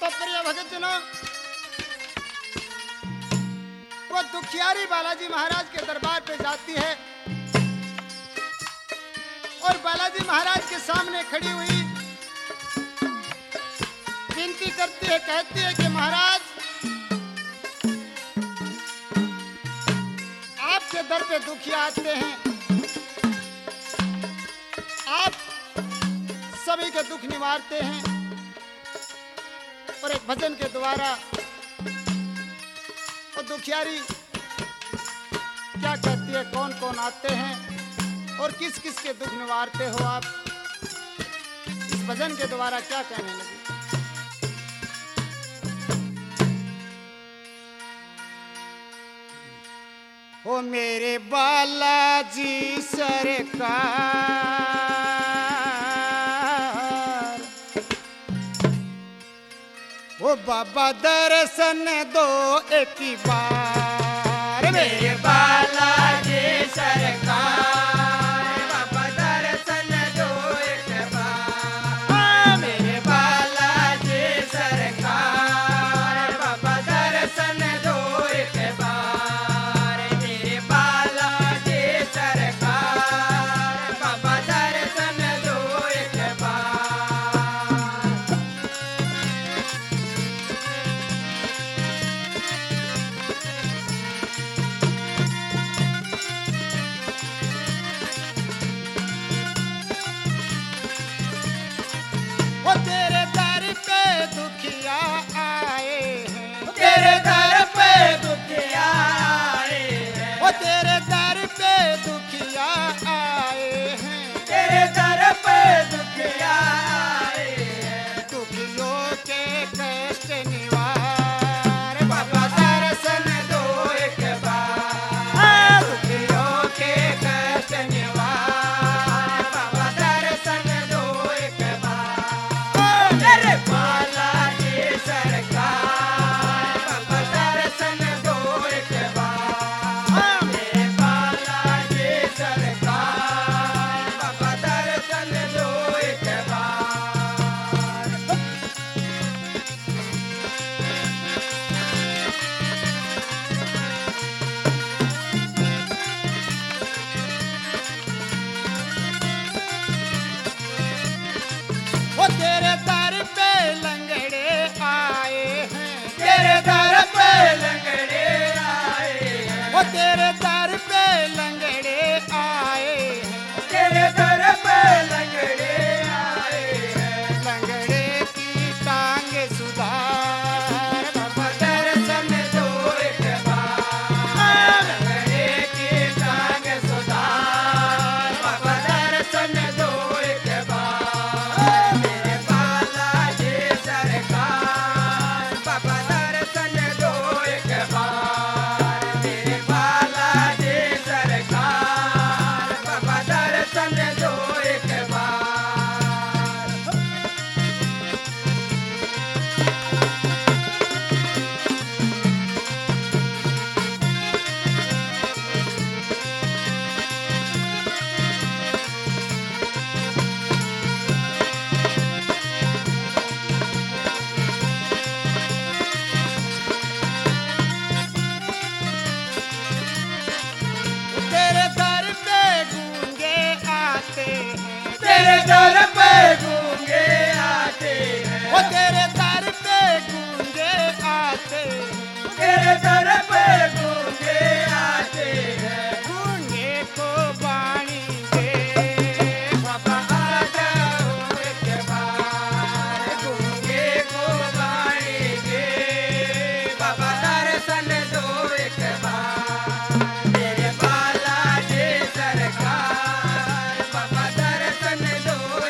तो प्रिय भगत जनों, वो दुखियारी बालाजी महाराज के दरबार पे जाती है और बालाजी महाराज के सामने खड़ी हुई विनती करती है, कहती है कि महाराज, आपके दर पे दुखिया आते हैं, आप सभी के दुख निवारते हैं। और एक भजन के द्वारा वो दुखियारी क्या कहती है, कौन कौन आते हैं और किस किस के दुख निवारते हो आप, इस भजन के द्वारा क्या कहने लगी। ओ मेरे बालाजी सरकार, ओ बाबा दर्शन दो एक ही बार, मेरे बालाजी सरकार, बाबा दर्शन दो एक बार। मेरे बालाजी सरकार, बाबा दर्शन दो एक बार। मेरे बालाजी सरकार, बाबा दर्शन दो एक बार। वो तेरे दर पे दुखिया आए हैं, तेरे दर पे दुखिया आए हैं, वो तेरे दर पे दुखिया आए हैं, तेरे दर पे दुखिया आए हैं। दुखियों के कष्ट निवार, बाबा दर्शन दो एक बार, दुखियों के कष्ट निवार। बाबा दर्शन दो एक बार। तेरे बालाजी सरकार, बाबा दर्शन दो एक बार। मेरे बालाजी सरकार, बाबा दर्शन दो एक बार। वो तेरे दर पे लंगड़े आए हैं, तेरे दर पे लंगड़े आए हैं, वो तेरे दर पे लंगड़े आए हैं, तेरे दर पे लंगड़े आए हैं। लंगड़े की टांग सुधार, बाबा दर्शन दो एक बार, लंगड़े की टांग सुधार। बाबा दर्शन दो एक बार। मेरे बालाजी सरकार, बाबा दर्शन दो एक बार। मेरे बालाजी सरकार, बाबा दर्शन दो एक बार। तेरे दर पे गूंगे आते हैं, तेरे दर पे गूंगे आते हैं, वो तेरे दर पे गूंगे आते हैं, तेरे दर पे गूंगे आते हैं। गूंगे को बाणी दे, बाबा आ जाओ एक बार, गूंगे को बाणी दे। बाबा दर्शन दो एक बार। मेरे बालाजी सरकार, बाबा दर्शन दो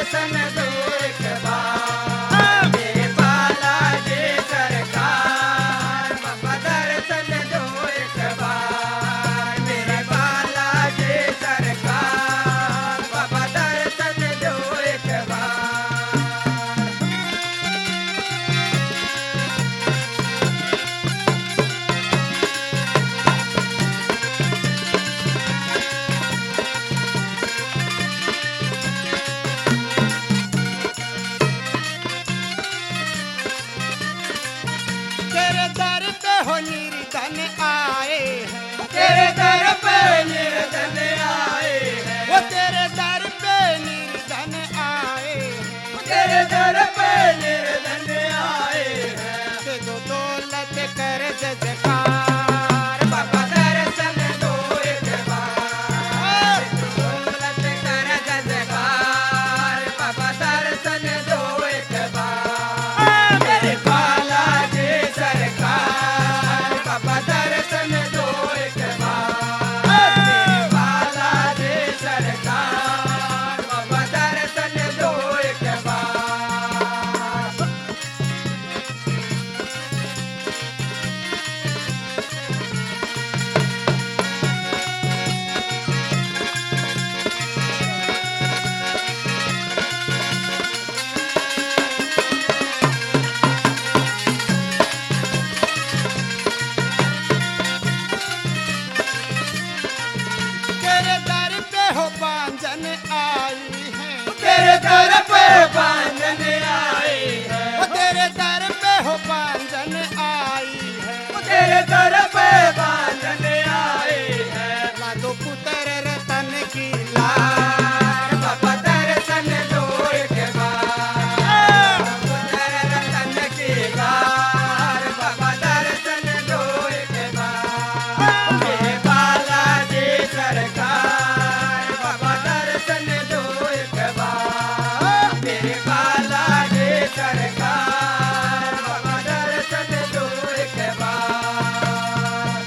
दर्शन दो एक बार मेरे बालाजी सरकार बाबा दर्शन दो एक बार मेरे बालाजी सरकार बाबा दर्शन दो एक बार तेरे दर पे हो निर्धन आए हैं, तेरे दर पे निर्धन आए हैं वो तेरे दर पे निर्धन आए हैं। तेरे दर पे निर्धन आए हैं दे दो दौलत कर जजकार बाबा दर्शन दो एक बार दौलत कर जजकार बाबा दर्शन दो एक बार मेरे बालाजी सरकार बाबा दर्शन दो एक बार मेरे बालाजी सरकार बाबा दर्शन दो एक बार तेरे दर पे हो बांझन आई हैं, तेरे दर पे बांधन आए हैं वो तेरे दर पे हो बांझन आई है। तेरे दर पे बांधन आए हैं ला दो पुत्र रतन की लार बाबा दर्शन दो एक बार पुत्र रतन की लार बाबा दर्शन दो एक बार मेरे बालाजी सरकार बाबा दर्शन दो एक बार मेरे बालाजी सरकार बाबा दर्शन दो एक बार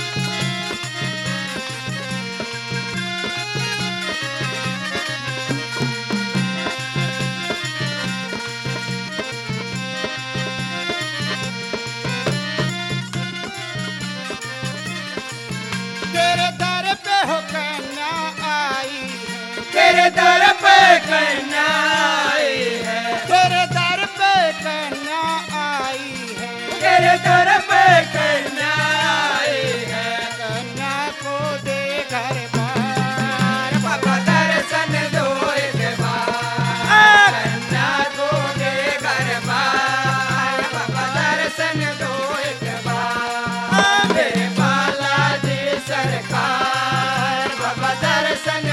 तेरे दर पे हो कन्या आई है, तेरे दर पे कन्या आई है तेरे दर पे कन्या आई है। तेरे दर पे कन्या आई है कन्या को दे घर बार बाबा दर्शन दो एक बार कन्या को दे घर बार बाबा दर्शन दो एक बार मेरे बालाजी सरकार बाबा दर्शन